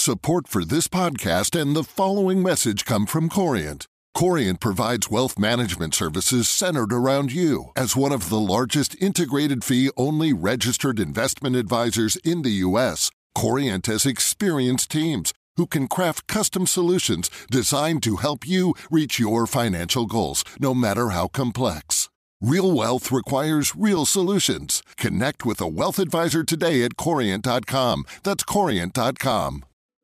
Support for this podcast and the following message come from Corient. Corient provides wealth management services centered around you. As one of the largest integrated fee-only registered investment advisors in the U.S., Corient has experienced teams who can craft custom solutions designed to help you reach your financial goals, no matter how complex. Real wealth requires real solutions. Connect with a wealth advisor today at Corient.com. That's Corient.com.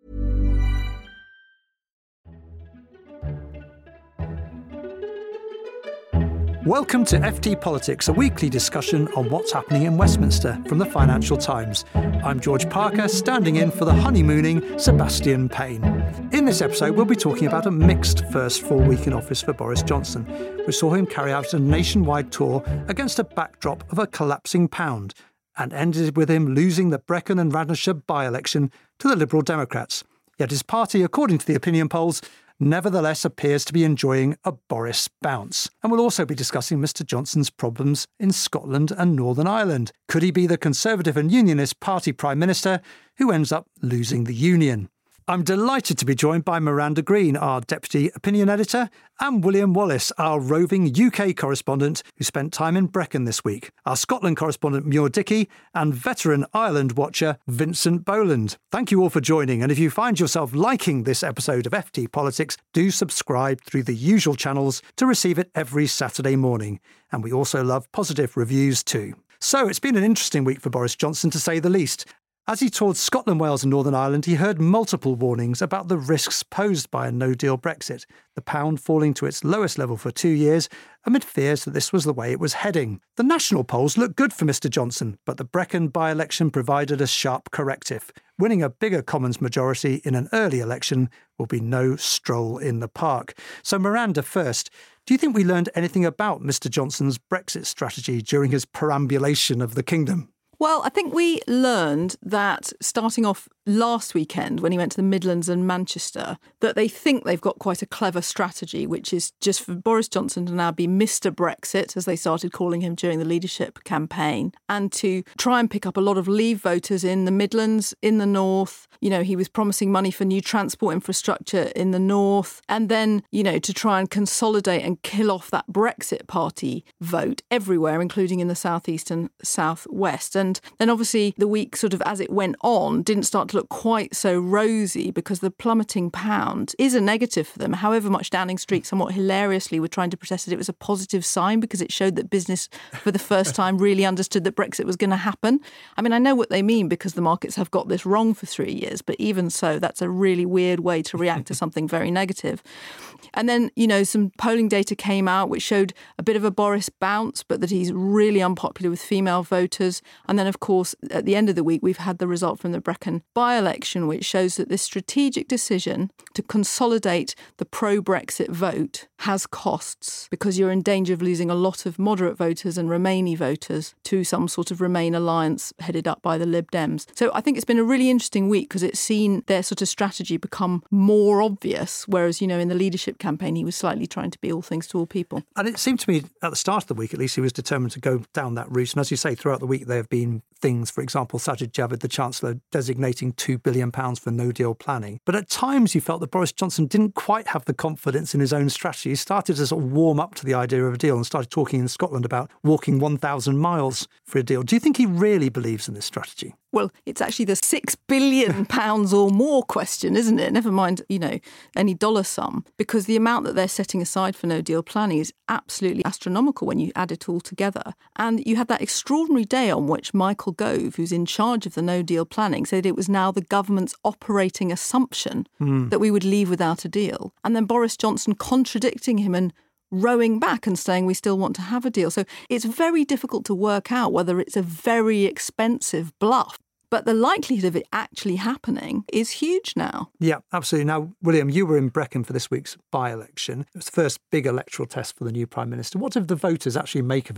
Welcome to FT Politics, a weekly discussion on what's happening in Westminster from the Financial Times. I'm George Parker, standing in for the honeymooning Sebastian Payne. In this episode, we'll be talking about a mixed first full week in office for Boris Johnson. We saw him carry out a nationwide tour against a backdrop of a collapsing pound and ended with him losing the Brecon and Radnorshire by-election to the Liberal Democrats. Yet his party, according to the opinion polls, nevertheless appears to be enjoying a Boris bounce. And we'll also be discussing Mr Johnson's problems in Scotland and Northern Ireland. Could he be the Conservative and Unionist Party Prime Minister who ends up losing the Union? I'm delighted to be joined by Miranda Green, our Deputy Opinion Editor, and William Wallace, our roving UK correspondent who spent time in Brecon this week, our Scotland correspondent Muir Dickey, and veteran Ireland watcher Vincent Boland. Thank you all for joining, and if you find yourself liking this episode of FT Politics, do subscribe through the usual channels to receive it every Saturday morning. And we also love positive reviews too. So it's been an interesting week for Boris Johnson, to say the least. As he toured Scotland, Wales and Northern Ireland, he heard multiple warnings about the risks posed by a no-deal Brexit, the pound falling to its lowest level for 2 years, amid fears that this was the way it was heading. The national polls looked good for Mr Johnson, but the Brecon by-election provided a sharp corrective. Winning a bigger Commons majority in an early election will be no stroll in the park. So Miranda, first, do you think we learned anything about Mr Johnson's Brexit strategy during his perambulation of the kingdom? Well, I think we learned that starting off last weekend when he went to the Midlands and Manchester, that they think they've got quite a clever strategy, which is just for Boris Johnson to now be Mr Brexit, as they started calling him during the leadership campaign, and to try and pick up a lot of Leave voters in the Midlands, in the North. You know, he was promising money for new transport infrastructure in the North, and then, you know, to try and consolidate and kill off that Brexit party vote everywhere, including in the South East and South West. And then obviously the week sort of as it went on didn't start to look quite so rosy because the plummeting pound is a negative for them. However much Downing Street somewhat hilariously were trying to protest it was a positive sign because it showed that business for the first time really understood that Brexit was going to happen. I mean, I know what they mean because the markets have got this wrong for 3 years, but even so, that's a really weird way to react to something very negative. And then, you know, some polling data came out which showed a bit of a Boris bounce, but that he's really unpopular with female voters. And then, of course, at the end of the week, we've had the result from the Brecon by-election, which shows that this strategic decision to consolidate the pro-Brexit vote has costs because you're in danger of losing a lot of moderate voters and Remainy voters to some sort of Remain alliance headed up by the Lib Dems. So I think it's been a really interesting week because it's seen their sort of strategy become more obvious, whereas, you know, in the leadership campaign, he was slightly trying to be all things to all people. And it seemed to me at the start of the week, at least, he was determined to go down that route. And as you say, throughout the week, there have been things, for example, Sajid Javid, the Chancellor, designating £2 billion for no-deal planning. But at times you felt that Boris Johnson didn't quite have the confidence in his own strategy. He started to sort of warm up to the idea of a deal and started talking in Scotland about walking 1,000 miles for a deal. Do you think he really believes in this strategy? Well, it's actually the £6 billion or more question, isn't it? Never mind, you know, any dollar sum, because the amount that they're setting aside for no-deal planning is absolutely astronomical when you add it all together. And you had that extraordinary day on which Michael Gove, who's in charge of the no-deal planning, said it was now the government's operating assumption that we would leave without a deal. And then Boris Johnson contradicting him and rowing back and saying we still want to have a deal. So it's very difficult to work out whether it's a very expensive bluff. But the likelihood of it actually happening is huge now. Yeah, absolutely. Now, William, you were in Brecon for this week's by-election. It was the first big electoral test for the new Prime Minister. What did the voters actually make of him?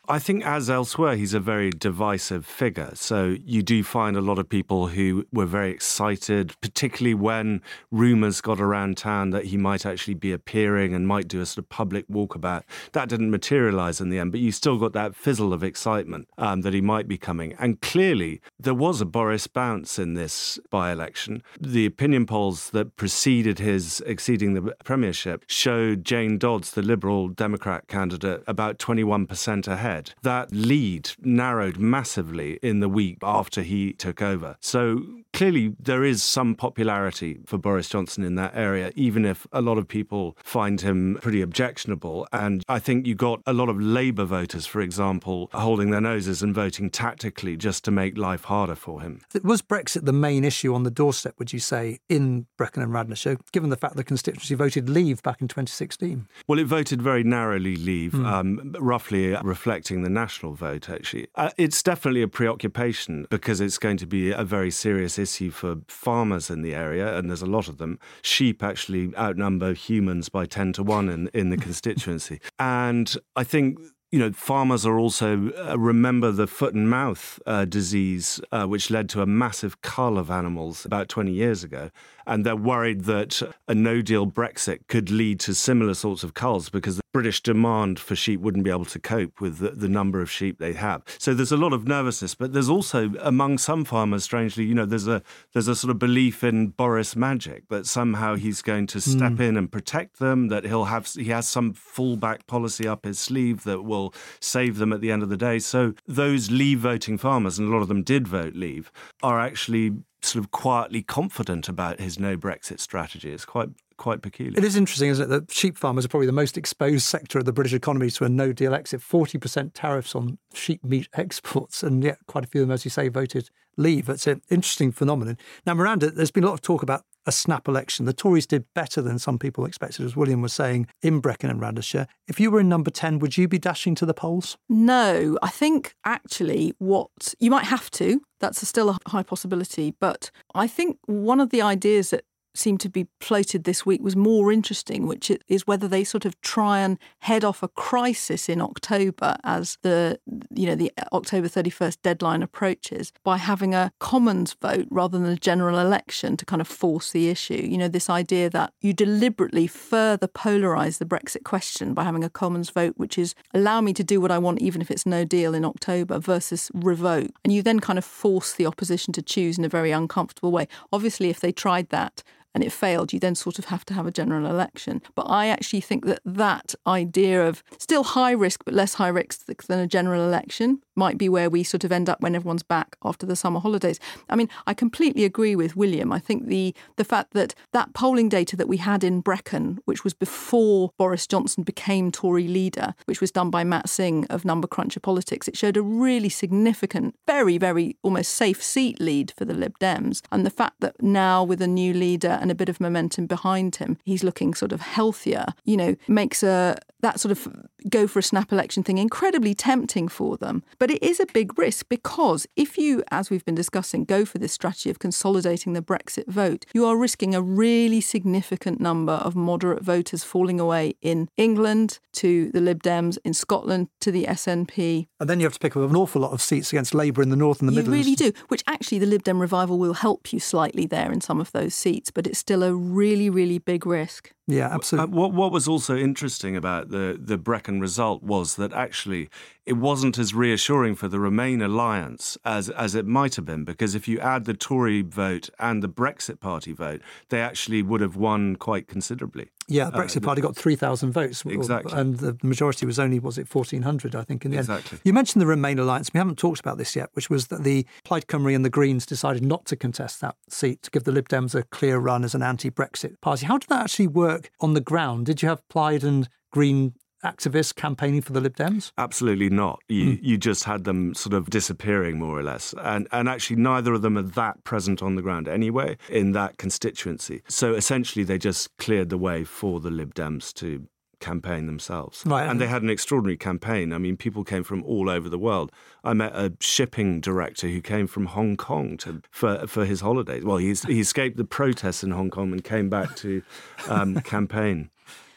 I think, as elsewhere, he's a very divisive figure. So you do find a lot of people who were very excited, particularly when rumours got around town that he might actually be appearing and might do a sort of public walkabout. That didn't materialise in the end, but you still got that fizzle of excitement that he might be coming. And clearly, there was a Boris bounce in this by-election. The opinion polls that preceded his exceeding the premiership showed Jane Dodds, the Liberal Democrat candidate, about 21% ahead. That lead narrowed massively in the week after he took over. So clearly there is some popularity for Boris Johnson in that area, even if a lot of people find him pretty objectionable. And I think you got a lot of Labour voters, for example, holding their noses and voting tactically just to make life harder for him. Was Brexit the main issue on the doorstep, would you say, in Brecon and Radnorshire, given the fact the constituency voted Leave back in 2016? Well, it voted very narrowly Leave, roughly reflecting the national vote, actually. It's definitely a preoccupation because it's going to be a very serious issue for farmers in the area, and there's a lot of them. Sheep actually outnumber humans by 10 to 1 in the constituency. And I think farmers are also remember the foot and mouth disease, which led to a massive cull of animals about 20 years ago. And they're worried that a no-deal Brexit could lead to similar sorts of culls because the British demand for sheep wouldn't be able to cope with the number of sheep they have. So there's a lot of nervousness. But there's also, among some farmers, strangely, there's a sort of belief in Boris magic, that somehow he's going to step in and protect them, that he has some fallback policy up his sleeve that will save them at the end of the day. So those Leave voting farmers, and a lot of them did vote Leave, are actually sort of quietly confident about his no Brexit strategy. It's quite peculiar. It is interesting, isn't it, that sheep farmers are probably the most exposed sector of the British economy to a no-deal exit. 40% tariffs on sheep meat exports, and yet quite a few of them, as you say, voted Leave. It's an interesting phenomenon. Now, Miranda, there's been a lot of talk about a snap election. The Tories did better than some people expected, as William was saying, in Brecon and Radnorshire. If you were in number 10, would you be dashing to the polls? No, I think actually what you might have to. That's still a high possibility. But I think one of the ideas that seemed to be floated this week was more interesting, which is whether they sort of try and head off a crisis in October as the October 31st deadline approaches by having a Commons vote rather than a general election to kind of force the issue. This idea that you deliberately further polarise the Brexit question by having a Commons vote, which is allow me to do what I want even if it's no deal in October versus revoke. And you then kind of force the opposition to choose in a very uncomfortable way. Obviously, if they tried that and it failed, you then sort of have to have a general election. But I actually think that idea of still high risk but less high risk than a general election might be where we sort of end up when everyone's back after the summer holidays. I mean, I completely agree with William. I think the fact that polling data that we had in Brecon, which was before Boris Johnson became Tory leader, which was done by Matt Singh of Number Cruncher Politics, it showed a really significant, very, very almost safe seat lead for the Lib Dems. And the fact that now with a new leader and a bit of momentum behind him, he's looking sort of healthier, makes that sort of go for a snap election thing incredibly tempting for them. But it is a big risk because if you, as we've been discussing, go for this strategy of consolidating the Brexit vote, you are risking a really significant number of moderate voters falling away in England to the Lib Dems, in Scotland to the SNP. And then you have to pick up an awful lot of seats against Labour in the north and the Midlands. You really do, which actually the Lib Dem revival will help you slightly there in some of those seats, but it's still a really, really big risk. Yeah, absolutely. What was also interesting about the Brecon result was that actually it wasn't as reassuring for the Remain alliance as it might have been, because if you add the Tory vote and the Brexit Party vote, they actually would have won quite considerably. Yeah, the Brexit Party got 3,000 votes. Exactly. And the majority was only, 1,400, I think, in the end. You mentioned the Remain alliance. We haven't talked about this yet, which was that the Plaid Cymru and the Greens decided not to contest that seat to give the Lib Dems a clear run as an anti-Brexit party. How did that actually work on the ground? Did you have Plaid and Green activists campaigning for the Lib Dems? Absolutely not. You just had them sort of disappearing more or less. And actually neither of them are that present on the ground anyway in that constituency. So essentially they just cleared the way for the Lib Dems to campaign themselves. Right. And they had an extraordinary campaign. I mean, people came from all over the world. I met a shipping director who came from Hong Kong for his holidays. Well, he escaped the protests in Hong Kong and came back to campaign.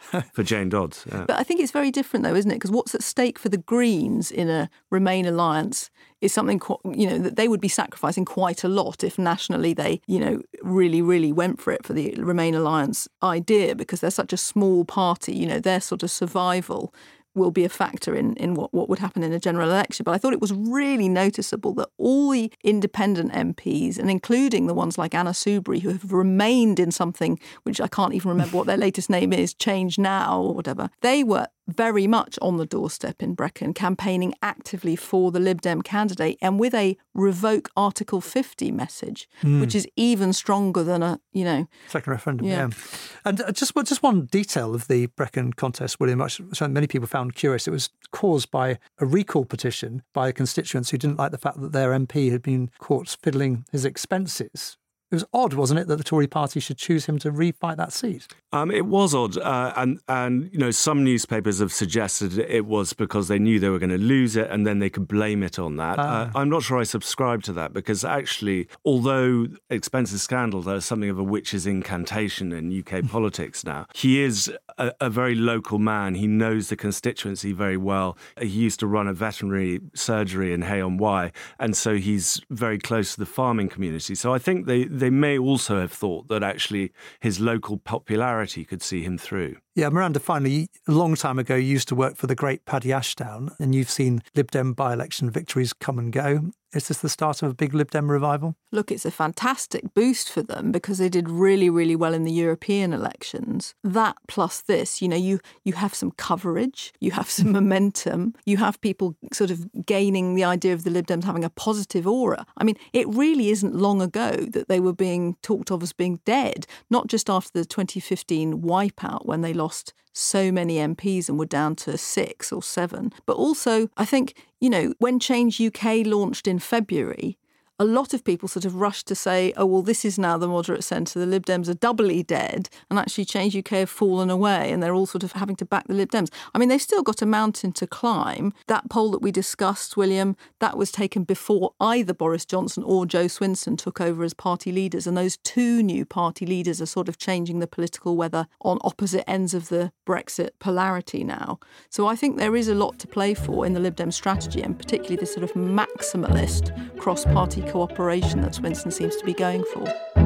for Jane Dodds. Yeah. But I think it's very different, though, isn't it? Because what's at stake for the Greens in a Remain alliance is something, that they would be sacrificing quite a lot if nationally they, really, really went for it for the Remain alliance idea, because they're such a small party. Their sort of survival will be a factor in what would happen in a general election. But I thought it was really noticeable that all the independent MPs, and including the ones like Anna Soubry, who have remained in something which I can't even remember what their latest name is, Change Now or whatever, they were very much on the doorstep in Brecon, campaigning actively for the Lib Dem candidate and with a revoke Article 50 message, which is even stronger than a, second referendum, yeah. And just one detail of the Brecon contest, William, which many people found curious. It was caused by a recall petition by constituents who didn't like the fact that their MP had been caught fiddling his expenses. It was odd, wasn't it, that the Tory party should choose him to refight that seat? It was odd, and some newspapers have suggested it was because they knew they were going to lose it, and then they could blame it on that. I'm not sure I subscribe to that, because actually, although expenses scandal, there's something of a witch's incantation in UK politics now. He is a very local man. He knows the constituency very well. He used to run a veterinary surgery in Hay-on-Wye, and so he's very close to the farming community. So I think they may also have thought that actually his local popularity could see him through. Yeah, Miranda, finally, a long time ago, you used to work for the great Paddy Ashdown, and you've seen Lib Dem by-election victories come and go. Is this the start of a big Lib Dem revival? Look, it's a fantastic boost for them because they did really, really well in the European elections. That plus this, you have some coverage, you have some momentum, you have people sort of gaining the idea of the Lib Dems having a positive aura. I mean, it really isn't long ago that they were being talked of as being dead, not just after the 2015 wipeout when they lost so many MPs and were down to 6 or 7. But also, I think, when Change UK launched in February, a lot of people sort of rushed to say, oh, well, this is now the moderate centre. The Lib Dems are doubly dead, and actually Change UK have fallen away, and they're all sort of having to back the Lib Dems. I mean, they've still got a mountain to climb. That poll that we discussed, William, that was taken before either Boris Johnson or Jo Swinson took over as party leaders, and those two new party leaders are sort of changing the political weather on opposite ends of the Brexit polarity now. So I think there is a lot to play for in the Lib Dem strategy, and particularly this sort of maximalist cross-party cooperation that Swinson seems to be going for.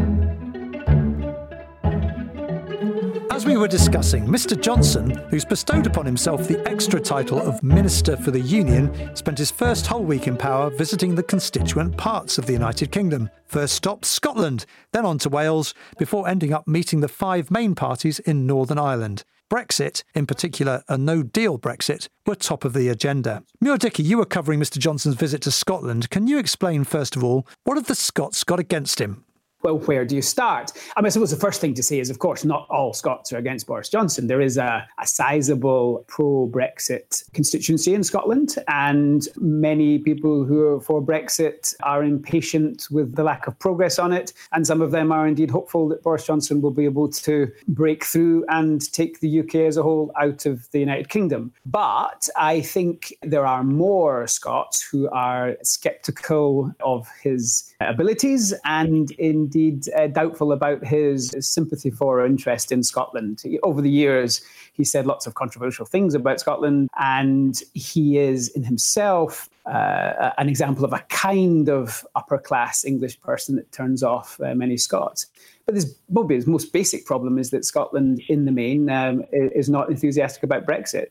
As we were discussing, Mr Johnson, who's bestowed upon himself the extra title of Minister for the Union, spent his first whole week in power visiting the constituent parts of the United Kingdom. First stop, Scotland, then on to Wales, before ending up meeting the 5 main parties in Northern Ireland. Brexit, in particular a no-deal Brexit, were top of the agenda. Muir Dickey, you were covering Mr Johnson's visit to Scotland. Can you explain, first of all, what have the Scots got against him? Well, where do you start? I suppose the first thing to say is, of course, not all Scots are against Boris Johnson. There is a sizable pro-Brexit constituency in Scotland, and many people who are for Brexit are impatient with the lack of progress on it, and some of them are indeed hopeful that Boris Johnson will be able to break through and take the UK as a whole out of the United Kingdom. But I think there are more Scots who are sceptical of his abilities and indeed doubtful about his sympathy for or interest in Scotland. Over the years, he said lots of controversial things about Scotland, and he is in himself an example of a kind of upper-class English person that turns off many Scots. But probably his most basic problem is that Scotland, in the main, is not enthusiastic about Brexit.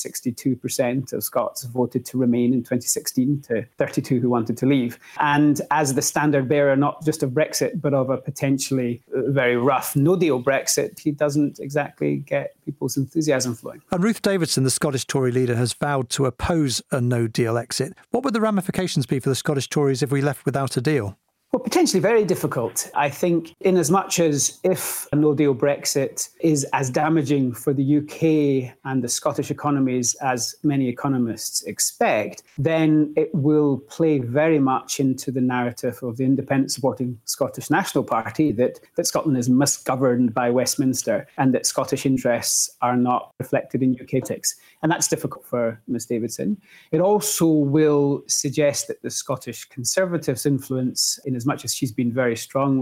62% of Scots voted to remain in 2016 to 32% who wanted to leave. And as the standard bearer, not just of Brexit, but of a potentially very rough no-deal Brexit, he doesn't exactly get people's enthusiasm flowing. And Ruth Davidson, the Scottish Tory leader, has vowed to oppose a no-deal exit. What would the ramifications be for the Scottish Tories if we left without a deal? Well, potentially very difficult. I think in as much as if a no-deal Brexit is as damaging for the UK and the Scottish economies as many economists expect, then it will play very much into the narrative of the independent supporting Scottish National Party that Scotland is misgoverned by Westminster and that Scottish interests are not reflected in UK politics. And that's difficult for Ms Davidson. It also will suggest that the Scottish Conservatives' influence, in as much as she's been very strongly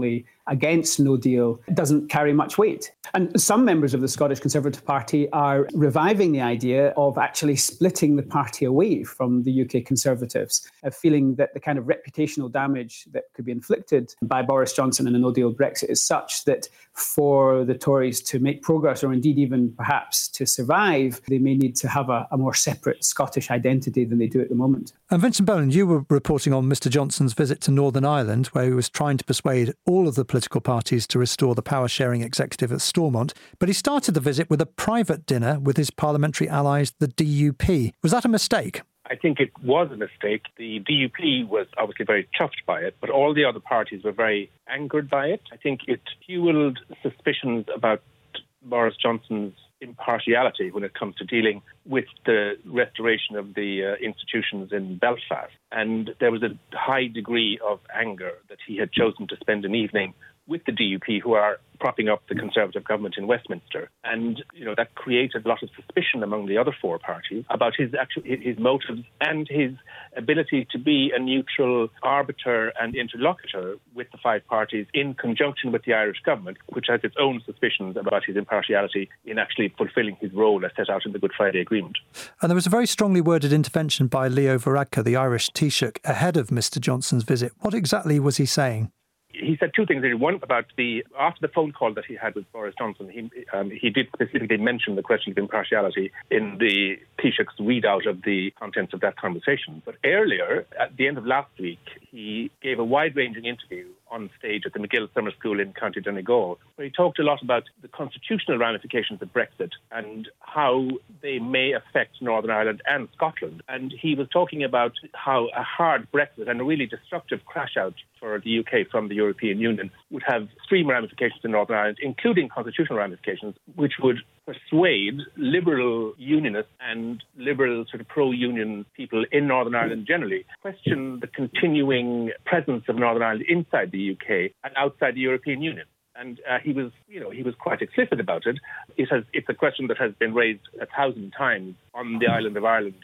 against no deal doesn't carry much weight. And some members of the Scottish Conservative Party are reviving the idea of actually splitting the party away from the UK Conservatives, feeling that the kind of reputational damage that could be inflicted by Boris Johnson in a no-deal Brexit is such that for the Tories to make progress, or indeed even perhaps to survive, they may need to have a more separate Scottish identity than they do at the moment. And Vincent Boland, you were reporting on Mr Johnson's visit to Northern Ireland, where he was trying to persuade all of the political parties to restore the power-sharing executive at Stormont. But he started the visit with a private dinner with his parliamentary allies, the DUP. Was that a mistake? I think it was a mistake. The DUP was obviously very chuffed by it, but all the other parties were very angered by it. I think it fueled suspicions about Boris Johnson's impartiality when it comes to dealing with the restoration of the institutions in Belfast. And there was a high degree of anger that he had chosen to spend an evening with the DUP, who are propping up the Conservative government in Westminster. And, that created a lot of suspicion among the other four parties about his motives and his ability to be a neutral arbiter and interlocutor with the five parties in conjunction with the Irish government, which has its own suspicions about his impartiality in actually fulfilling his role as set out in the Good Friday Agreement. And there was a very strongly worded intervention by Leo Varadkar, the Irish Taoiseach, ahead of Mr Johnson's visit. What exactly was he saying? He said two things. One, about after the phone call that he had with Boris Johnson, he did specifically mention the question of impartiality in the Taoiseach's readout of the contents of that conversation. But earlier, at the end of last week, he gave a wide-ranging interview on stage at the McGill Summer School in County Donegal, where he talked a lot about the constitutional ramifications of Brexit and how they may affect Northern Ireland and Scotland. And he was talking about how a hard Brexit and a really destructive crash out for the UK from the European Union would have extreme ramifications in Northern Ireland, including constitutional ramifications, which would persuade liberal unionists and liberal sort of pro-union people in Northern Ireland generally question the continuing presence of Northern Ireland inside the UK and outside the European Union. And he was quite explicit about it. It's a question that has been raised 1,000 times on the island of Ireland,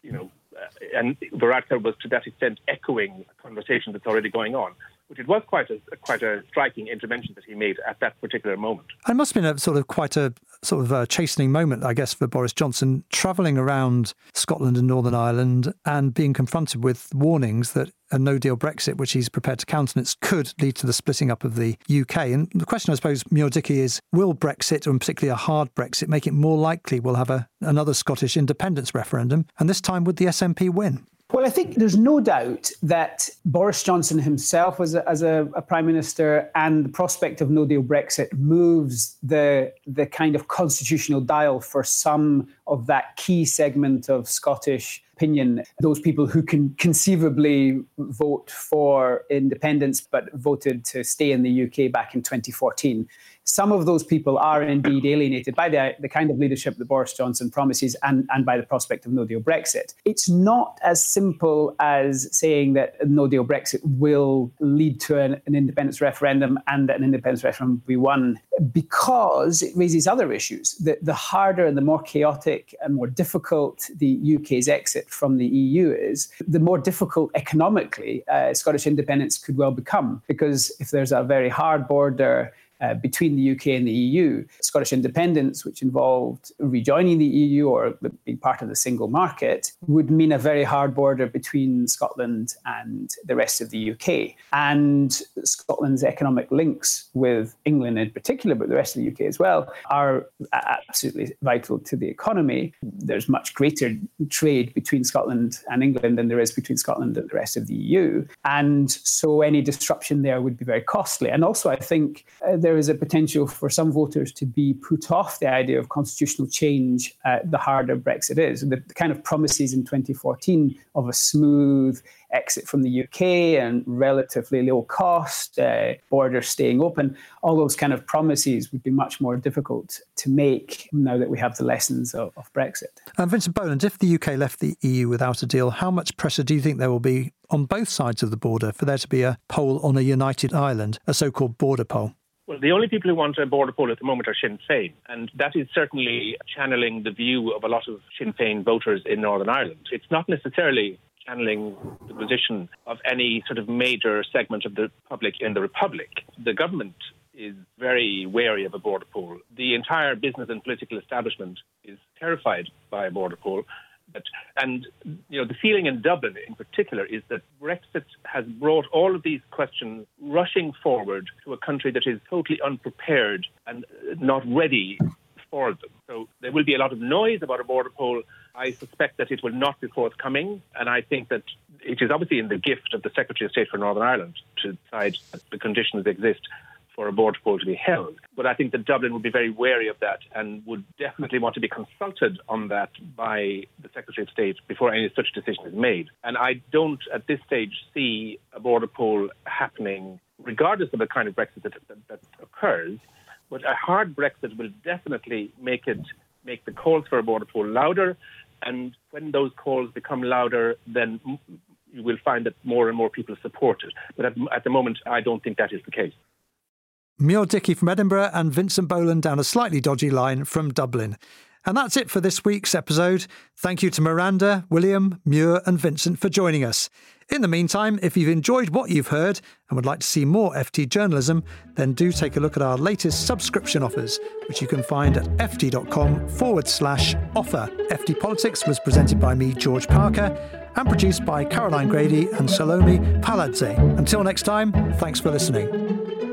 and Varadkar was to that extent echoing a conversation that's already going on. But it was quite a striking intervention that he made at that particular moment. It must have been quite a chastening moment, I guess, for Boris Johnson, travelling around Scotland and Northern Ireland and being confronted with warnings that a no-deal Brexit, which he's prepared to countenance, could lead to the splitting up of the UK. And the question, I suppose, Muir Dickey, is will Brexit, and particularly a hard Brexit, make it more likely we'll have another Scottish independence referendum? And this time, would the SNP win? Well, I think there's no doubt that Boris Johnson himself as a Prime Minister and the prospect of no-deal Brexit moves the kind of constitutional dial for some of that key segment of Scottish opinion, those people who can conceivably vote for independence but voted to stay in the UK back in 2014. Some of those people are indeed alienated by the kind of leadership that Boris Johnson promises and by the prospect of no-deal Brexit. It's not as simple as saying that no-deal Brexit will lead to an independence referendum and that an independence referendum will be won, because it raises other issues. The harder and the more chaotic and more difficult the UK's exit from the EU is, the more difficult economically Scottish independence could well become. Because if there's a very hard border between the UK and the EU, Scottish independence, which involved rejoining the EU or being part of the single market, would mean a very hard border between Scotland and the rest of the UK. And Scotland's economic links with England in particular, but the rest of the UK as well, are absolutely vital to the economy. There's much greater trade between Scotland and England than there is between Scotland and the rest of the EU. And so any disruption there would be very costly. And also, I think there is a potential for some voters to be put off the idea of constitutional change the harder Brexit is. The kind of promises in 2014 of a smooth exit from the UK and relatively low cost, borders staying open, all those kind of promises would be much more difficult to make now that we have the lessons of Brexit. Vincent Boland, if the UK left the EU without a deal, how much pressure do you think there will be on both sides of the border for there to be a poll on a united Ireland, a so-called border poll? Well, the only people who want a border poll at the moment are Sinn Féin, and that is certainly channeling the view of a lot of Sinn Féin voters in Northern Ireland. It's not necessarily channeling the position of any sort of major segment of the public in the Republic. The government is very wary of a border poll. The entire business and political establishment is terrified by a border poll. And the feeling in Dublin in particular is that Brexit has brought all of these questions rushing forward to a country that is totally unprepared and not ready for them. So there will be a lot of noise about a border poll. I suspect that it will not be forthcoming, and I think that it is obviously in the gift of the Secretary of State for Northern Ireland to decide that the conditions exist for a border poll to be held. But I think that Dublin would be very wary of that and would definitely want to be consulted on that by the Secretary of State before any such decision is made. And I don't, at this stage, see a border poll happening, regardless of the kind of Brexit that occurs. But a hard Brexit will definitely make the calls for a border poll louder. And when those calls become louder, then you will find that more and more people support it. But at the moment, I don't think that is the case. Muir Dickey from Edinburgh and Vincent Boland down a slightly dodgy line from Dublin. And that's it for this week's episode. Thank you to Miranda, William, Muir and Vincent for joining us. In the meantime, if you've enjoyed what you've heard and would like to see more FT journalism, then do take a look at our latest subscription offers, which you can find at ft.com/offer. FT Politics was presented by me, George Parker, and produced by Caroline Grady and Salome Paladze. Until next time, thanks for listening.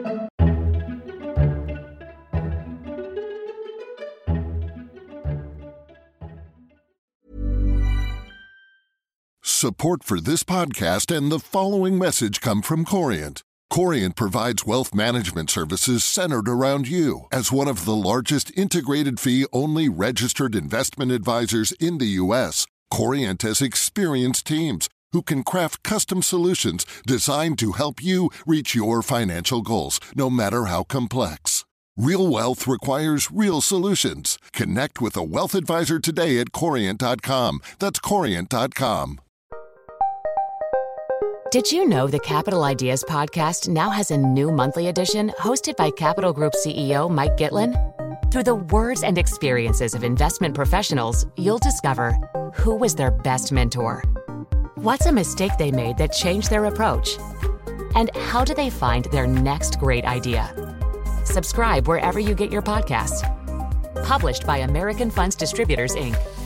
Support for this podcast and the following message come from Corient. Corient provides wealth management services centered around you. As one of the largest integrated fee-only registered investment advisors in the U.S., Corient has experienced teams who can craft custom solutions designed to help you reach your financial goals, no matter how complex. Real wealth requires real solutions. Connect with a wealth advisor today at Corient.com. That's Corient.com. Did you know the Capital Ideas podcast now has a new monthly edition hosted by Capital Group CEO Mike Gitlin? Through the words and experiences of investment professionals, you'll discover who was their best mentor, what's a mistake they made that changed their approach, and how do they find their next great idea. Subscribe wherever you get your podcasts. Published by American Funds Distributors, Inc.